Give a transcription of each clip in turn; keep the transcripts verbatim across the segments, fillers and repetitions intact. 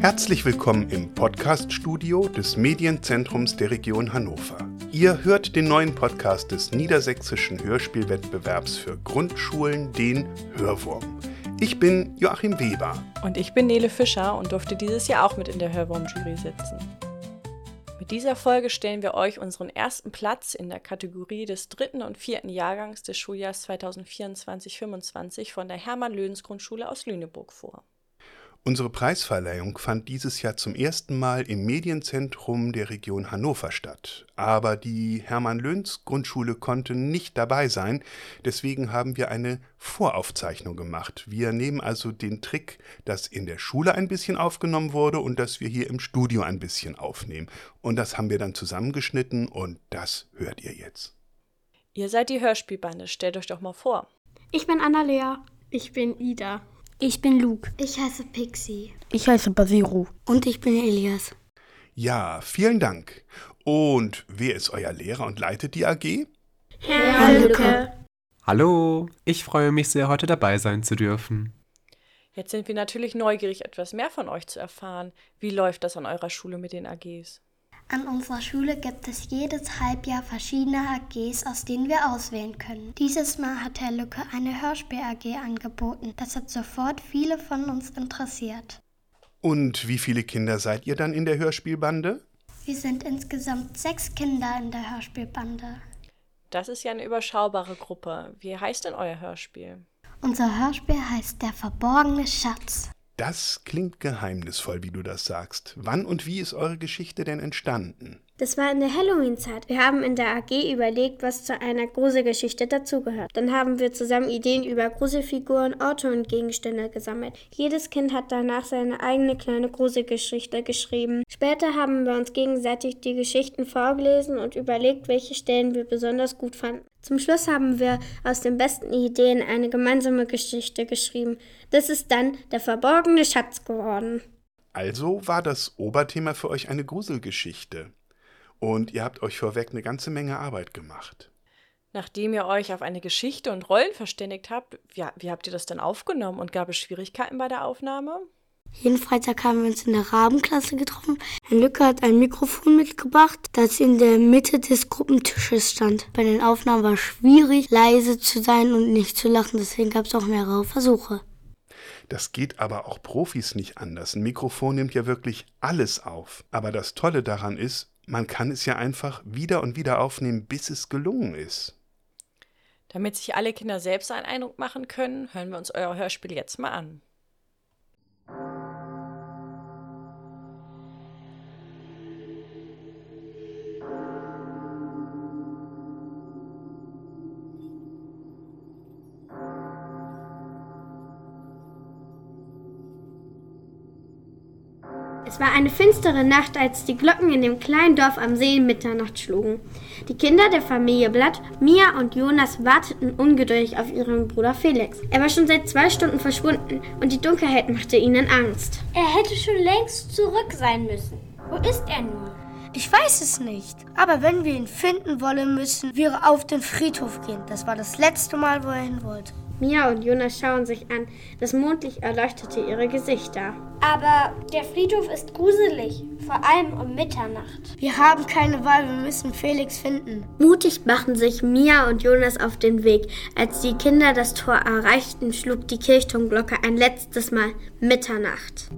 Herzlich willkommen im Podcast-Studio des Medienzentrums der Region Hannover. Ihr hört den neuen Podcast des Niedersächsischen Hörspielwettbewerbs für Grundschulen, den Hörwurm. Ich bin Joachim Weber. Und ich bin Nele Fischer und durfte dieses Jahr auch mit in der Hörwurm-Jury sitzen. Mit dieser Folge stellen wir euch unseren ersten Platz in der Kategorie des dritten und vierten Jahrgangs des Schuljahrs zweitausendvierundzwanzig fünfundzwanzig von der Hermann-Löns-Grundschule aus Lüneburg vor. Unsere Preisverleihung fand dieses Jahr zum ersten Mal im Medienzentrum der Region Hannover statt. Aber die Hermann-Löns-Grundschule konnte nicht dabei sein, deswegen haben wir eine Voraufzeichnung gemacht. Wir nehmen also den Trick, dass in der Schule ein bisschen aufgenommen wurde und dass wir hier im Studio ein bisschen aufnehmen. Und das haben wir dann zusammengeschnitten und das hört ihr jetzt. Ihr seid die Hörspielbande, stellt euch doch mal vor. Ich bin Annalea. Ich bin Ida. Ich bin Luke. Ich heiße Pixie. Ich heiße Basiru. Und ich bin Elias. Ja, vielen Dank. Und wer ist euer Lehrer und leitet die A G? Herr Lücke. Hallo, ich freue mich sehr, heute dabei sein zu dürfen. Jetzt sind wir natürlich neugierig, etwas mehr von euch zu erfahren. Wie läuft das an eurer Schule mit den A Gs? An unserer Schule gibt es jedes Halbjahr verschiedene A Gs, aus denen wir auswählen können. Dieses Mal hat Herr Lücke eine Hörspiel-A G angeboten. Das hat sofort viele von uns interessiert. Und wie viele Kinder seid ihr dann in der Hörspielbande? Wir sind insgesamt sechs Kinder in der Hörspielbande. Das ist ja eine überschaubare Gruppe. Wie heißt denn euer Hörspiel? Unser Hörspiel heißt Der verborgene Schatz. Das klingt geheimnisvoll, wie du das sagst. Wann und wie ist eure Geschichte denn entstanden? Das war in der Halloween-Zeit. Wir haben in der A G überlegt, was zu einer Gruselgeschichte dazugehört. Dann haben wir zusammen Ideen über Gruselfiguren, Orte und Gegenstände gesammelt. Jedes Kind hat danach seine eigene kleine Gruselgeschichte geschrieben. Später haben wir uns gegenseitig die Geschichten vorgelesen und überlegt, welche Stellen wir besonders gut fanden. Zum Schluss haben wir aus den besten Ideen eine gemeinsame Geschichte geschrieben. Das ist dann der verborgene Schatz geworden. Also war das Oberthema für euch eine Gruselgeschichte. Und ihr habt euch vorweg eine ganze Menge Arbeit gemacht. Nachdem ihr euch auf eine Geschichte und Rollen verständigt habt, ja, wie habt ihr das denn aufgenommen und gab es Schwierigkeiten bei der Aufnahme? Jeden Freitag haben wir uns in der Rabenklasse getroffen. Herr Lücke hat ein Mikrofon mitgebracht, das in der Mitte des Gruppentisches stand. Bei den Aufnahmen war es schwierig, leise zu sein und nicht zu lachen, deswegen gab es auch mehrere Versuche. Das geht aber auch Profis nicht anders. Ein Mikrofon nimmt ja wirklich alles auf. Aber das Tolle daran ist, man kann es ja einfach wieder und wieder aufnehmen, bis es gelungen ist. Damit sich alle Kinder selbst einen Eindruck machen können, hören wir uns euer Hörspiel jetzt mal an. Es war eine finstere Nacht, als die Glocken in dem kleinen Dorf am See Mitternacht schlugen. Die Kinder der Familie Blatt, Mia und Jonas, warteten ungeduldig auf ihren Bruder Felix. Er war schon seit zwei Stunden verschwunden und die Dunkelheit machte ihnen Angst. Er hätte schon längst zurück sein müssen. Wo ist er nun? Ich weiß es nicht. Aber wenn wir ihn finden wollen, müssen wir auf den Friedhof gehen. Das war das letzte Mal, wo er hin wollte. Mia und Jonas schauen sich an. Das Mondlicht erleuchtete ihre Gesichter. Aber der Friedhof ist gruselig, vor allem um Mitternacht. Wir haben keine Wahl, wir müssen Felix finden. Mutig machten sich Mia und Jonas auf den Weg. Als die Kinder das Tor erreichten, schlug die Kirchturmglocke ein letztes Mal Mitternacht.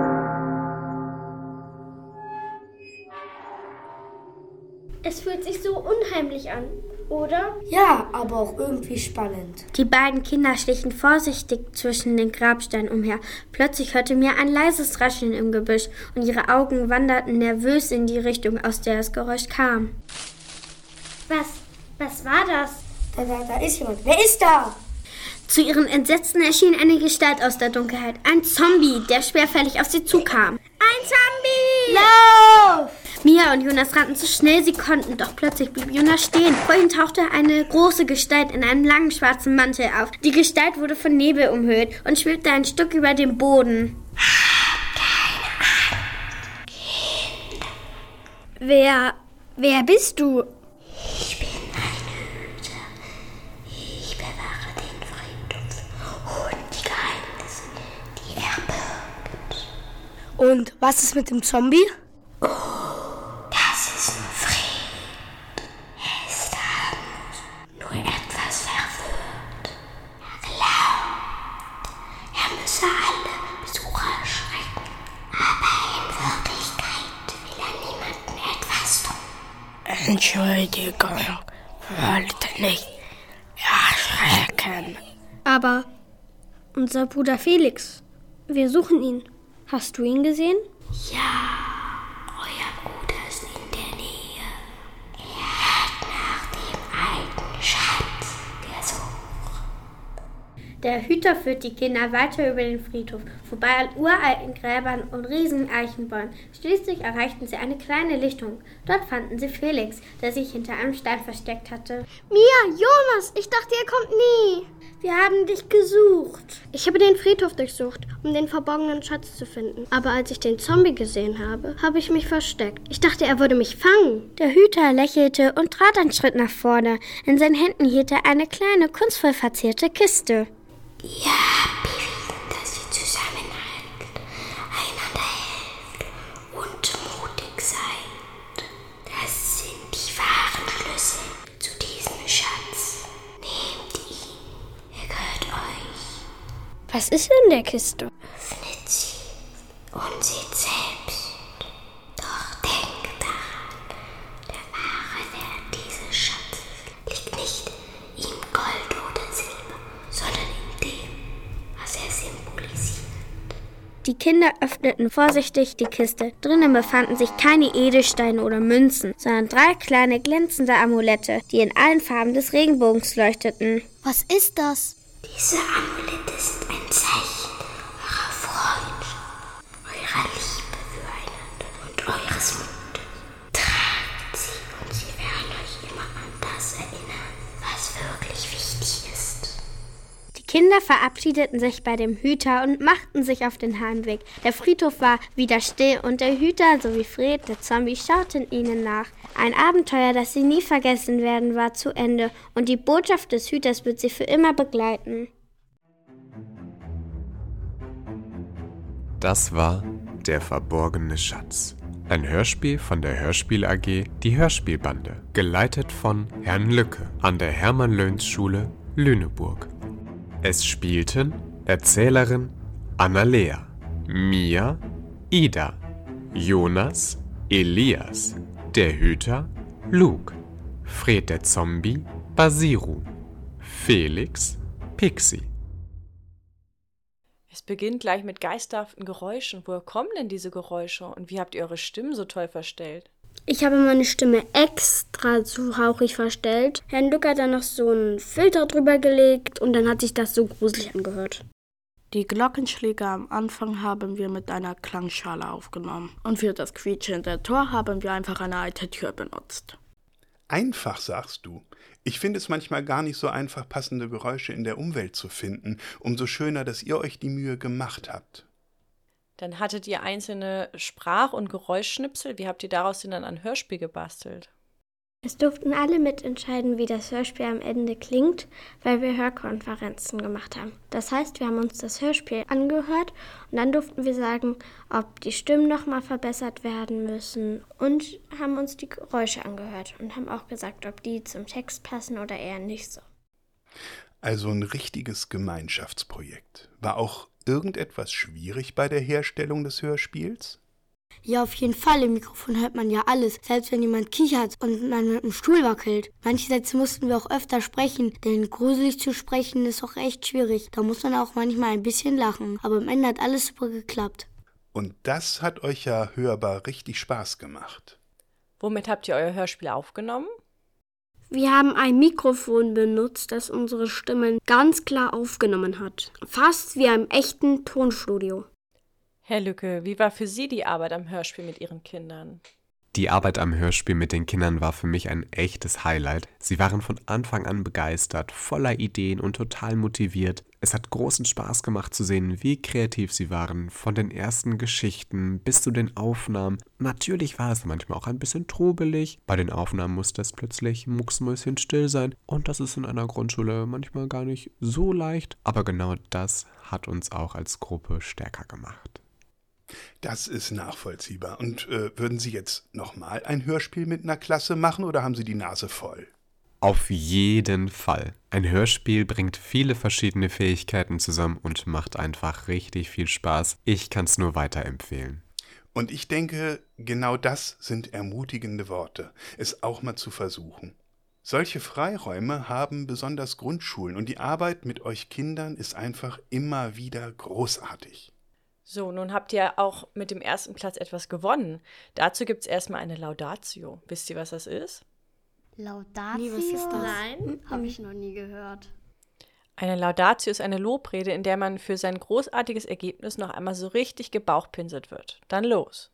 Es fühlt sich so unheimlich an, oder? Ja, aber auch irgendwie spannend. Die beiden Kinder schlichen vorsichtig zwischen den Grabsteinen umher. Plötzlich hörte Mia ein leises Rascheln im Gebüsch und ihre Augen wanderten nervös in die Richtung, aus der das Geräusch kam. Was? Was war das? Da, da, da ist jemand. Wer ist da? Zu ihren Entsetzen erschien eine Gestalt aus der Dunkelheit. Ein Zombie, der schwerfällig auf sie zukam. Ein Zombie! Lauf! Mia und Jonas rannten so schnell sie konnten, doch plötzlich blieb Jonas stehen. Vor ihm tauchte eine große Gestalt in einem langen schwarzen Mantel auf. Die Gestalt wurde von Nebel umhüllt und schwebte ein Stück über dem Boden. Keine Ahnung. Wer, wer bist du? Ich bin eine Hüter. Ich bewahre den Friedhof und die Geheimnisse, die er birgt. Und was ist mit dem Zombie? Oh, das ist nur Fred. Er ist harmlos, nur etwas verwirrt. Er glaubt, er müsse alle Besucher erschrecken. Aber in Wirklichkeit will er niemandem etwas tun. Entschuldigung, wollte nicht erschrecken. Aber unser Bruder Felix, wir suchen ihn. Hast du ihn gesehen? Ja, euer Bruder ist in der Nähe. Er hat nach dem alten Schatz gesucht. Der Hüter führt die Kinder weiter über den Friedhof, vorbei an uralten Gräbern und riesigen Eichenbäumen. Schließlich erreichten sie eine kleine Lichtung. Dort fanden sie Felix, der sich hinter einem Stein versteckt hatte. Mia, Jonas, ich dachte, ihr kommt nie. Wir haben dich gesucht. Ich habe den Friedhof durchsucht, um den verborgenen Schatz zu finden. Aber als ich den Zombie gesehen habe, habe ich mich versteckt. Ich dachte, er würde mich fangen. Der Hüter lächelte und trat einen Schritt nach vorne. In seinen Händen hielt er eine kleine, kunstvoll verzierte Kiste. Ihr habt bewiesen, dass ihr zusammenhaltet, einander helft und mutig seid. Das sind die wahren Schlüssel zu diesem Schatz. Nehmt ihn, er gehört euch. Was ist in der Kiste? Öffnet sie und seht selbst. Doch denkt daran, der wahre Wert dieses Schatzes liegt nicht in Gold oder Silber, sondern in dem, was er symbolisiert. Die Kinder öffneten vorsichtig die Kiste. Drinnen befanden sich keine Edelsteine oder Münzen, sondern drei kleine glänzende Amulette, die in allen Farben des Regenbogens leuchteten. Was ist das? Diese Amulette sind ein Zeichen eurer Freundschaft, eurer Liebe füreinander und eures Mutes. Tragt sie und sie werden euch immer an das erinnern, was wirklich wichtig ist. Die Kinder verabschiedeten sich bei dem Hüter und machten sich auf den Heimweg. Der Friedhof war wieder still und der Hüter sowie Fred, der Zombie, schauten ihnen nach. Ein Abenteuer, das sie nie vergessen werden, war zu Ende und die Botschaft des Hüters wird sie für immer begleiten. Das war Der verborgene Schatz. Ein Hörspiel von der Hörspiel A G, die Hörspielbande, geleitet von Herrn Lücke an der Hermann-Löns-Schule Lüneburg. Es spielten Erzählerin Annalea, Mia, Ida, Jonas, Elias, der Hüter, Luke, Fred der Zombie, Basiru, Felix, Pixie. Es beginnt gleich mit geisterhaften Geräuschen. Woher kommen denn diese Geräusche und wie habt ihr eure Stimmen so toll verstellt? Ich habe meine Stimme extra zu hauchig verstellt. Herrn Lücke hat dann noch so einen Filter drüber gelegt und dann hat sich das so gruselig angehört. Die Glockenschläge am Anfang haben wir mit einer Klangschale aufgenommen. Und für das quietschende Tor haben wir einfach eine alte Tür benutzt. Einfach, sagst du. Ich finde es manchmal gar nicht so einfach, passende Geräusche in der Umwelt zu finden. Umso schöner, dass ihr euch die Mühe gemacht habt. Dann hattet ihr einzelne Sprach- und Geräuschschnipsel. Wie habt ihr daraus denn dann ein Hörspiel gebastelt? Es durften alle mitentscheiden, wie das Hörspiel am Ende klingt, weil wir Hörkonferenzen gemacht haben. Das heißt, wir haben uns das Hörspiel angehört und dann durften wir sagen, ob die Stimmen nochmal verbessert werden müssen und haben uns die Geräusche angehört und haben auch gesagt, ob die zum Text passen oder eher nicht so. Also ein richtiges Gemeinschaftsprojekt. War auch irgendetwas schwierig bei der Herstellung des Hörspiels? Ja, auf jeden Fall. Im Mikrofon hört man ja alles, selbst wenn jemand kichert und man mit dem Stuhl wackelt. Manche Sätze mussten wir auch öfter sprechen, denn gruselig zu sprechen ist auch echt schwierig. Da muss man auch manchmal ein bisschen lachen. Aber am Ende hat alles super geklappt. Und das hat euch ja hörbar richtig Spaß gemacht. Womit habt ihr euer Hörspiel aufgenommen? Wir haben ein Mikrofon benutzt, das unsere Stimmen ganz klar aufgenommen hat. Fast wie im echten Tonstudio. Herr Lücke, wie war für Sie die Arbeit am Hörspiel mit Ihren Kindern? Die Arbeit am Hörspiel mit den Kindern war für mich ein echtes Highlight. Sie waren von Anfang an begeistert, voller Ideen und total motiviert. Es hat großen Spaß gemacht zu sehen, wie kreativ sie waren, von den ersten Geschichten bis zu den Aufnahmen. Natürlich war es manchmal auch ein bisschen trubelig. Bei den Aufnahmen musste es plötzlich mucksmäuschenstill sein und das ist in einer Grundschule manchmal gar nicht so leicht. Aber genau das hat uns auch als Gruppe stärker gemacht. Das ist nachvollziehbar. Und äh, würden Sie jetzt nochmal ein Hörspiel mit einer Klasse machen oder haben Sie die Nase voll? Auf jeden Fall. Ein Hörspiel bringt viele verschiedene Fähigkeiten zusammen und macht einfach richtig viel Spaß. Ich kann es nur weiterempfehlen. Und ich denke, genau das sind ermutigende Worte, es auch mal zu versuchen. Solche Freiräume haben besonders Grundschulen und die Arbeit mit euch Kindern ist einfach immer wieder großartig. So, nun habt ihr auch mit dem ersten Platz etwas gewonnen. Dazu gibt es erstmal eine Laudatio. Wisst ihr, was das ist? Laudatio? Nie, was ist das? Nein, habe ich noch nie gehört. Eine Laudatio ist eine Lobrede, in der man für sein großartiges Ergebnis noch einmal so richtig gebauchpinselt wird. Dann los.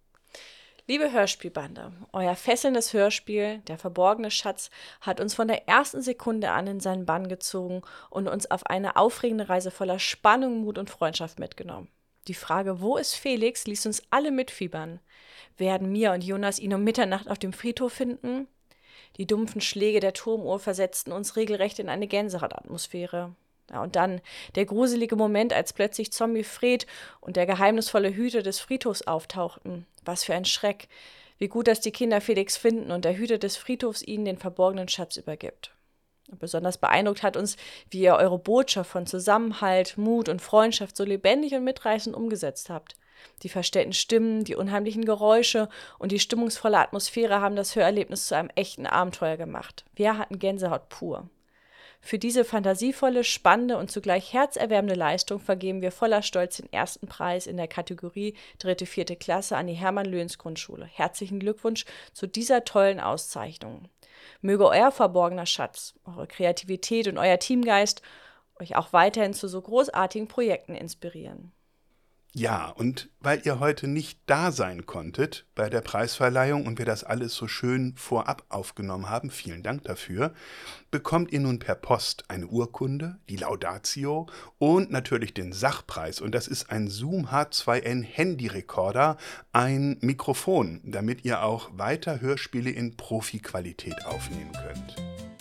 Liebe Hörspielbande, euer fesselndes Hörspiel, der verborgene Schatz, hat uns von der ersten Sekunde an in seinen Bann gezogen und uns auf eine aufregende Reise voller Spannung, Mut und Freundschaft mitgenommen. Die Frage, wo ist Felix, ließ uns alle mitfiebern. Werden Mia und Jonas ihn um Mitternacht auf dem Friedhof finden? Die dumpfen Schläge der Turmuhr versetzten uns regelrecht in eine Gänsehautatmosphäre. Ja, und dann der gruselige Moment, als plötzlich Zombie Fred und der geheimnisvolle Hüter des Friedhofs auftauchten. Was für ein Schreck. Wie gut, dass die Kinder Felix finden und der Hüter des Friedhofs ihnen den verborgenen Schatz übergibt. Und besonders beeindruckt hat uns, wie ihr eure Botschaft von Zusammenhalt, Mut und Freundschaft so lebendig und mitreißend umgesetzt habt. Die verstellten Stimmen, die unheimlichen Geräusche und die stimmungsvolle Atmosphäre haben das Hörerlebnis zu einem echten Abenteuer gemacht. Wir hatten Gänsehaut pur. Für diese fantasievolle, spannende und zugleich herzerwärmende Leistung vergeben wir voller Stolz den ersten Preis in der Kategorie dritte, vierte Klasse an die Hermann-Löns-Grundschule. Herzlichen Glückwunsch zu dieser tollen Auszeichnung. Möge euer verborgener Schatz, eure Kreativität und euer Teamgeist euch auch weiterhin zu so großartigen Projekten inspirieren. Ja, und weil ihr heute nicht da sein konntet bei der Preisverleihung und wir das alles so schön vorab aufgenommen haben, vielen Dank dafür, bekommt ihr nun per Post eine Urkunde, die Laudatio und natürlich den Sachpreis. Und das ist ein Zoom H zwei N Handyrekorder, ein Mikrofon, damit ihr auch weiter Hörspiele in Profi-Qualität aufnehmen könnt.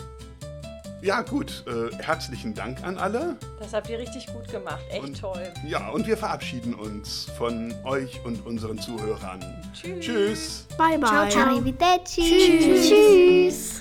Ja gut, äh, herzlichen Dank an alle. Das habt ihr richtig gut gemacht, echt und, toll. Ja, und wir verabschieden uns von euch und unseren Zuhörern. Tschüss. Tschüss. Bye, bye. Ciao, ciao. Arrivederci. Tschüss. Tschüss.